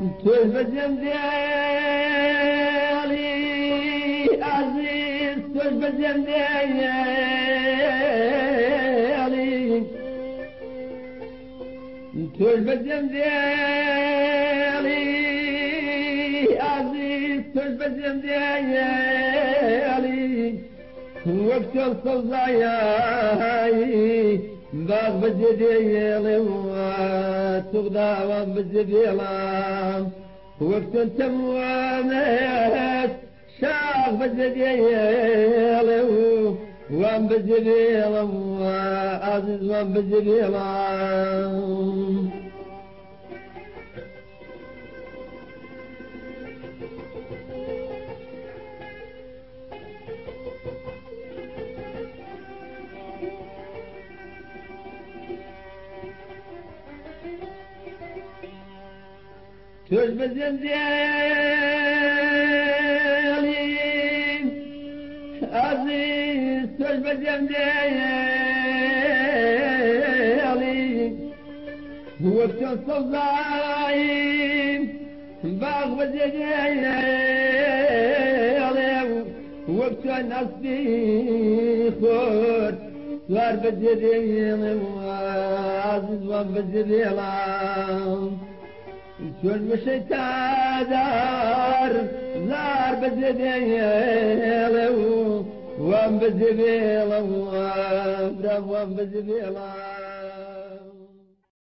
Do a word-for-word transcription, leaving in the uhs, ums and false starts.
توش بجندالي عزيز توش بجندالي توش بجندالي عزيز توش بجندالي وقت الصزايا باغ بجديلي وتغدى وبجديلام وقت التموانات شاغ بجديلي وام بجديلام وعزيز وام بجديلام توش بجندالي عزيز توش بجندالي وقت الصزايم باغ بجندالي وقت النصبي خود صار بجندالي وعزيز وبجندالي شون مشيت دار زار بجديله وام بجديله وام بجديله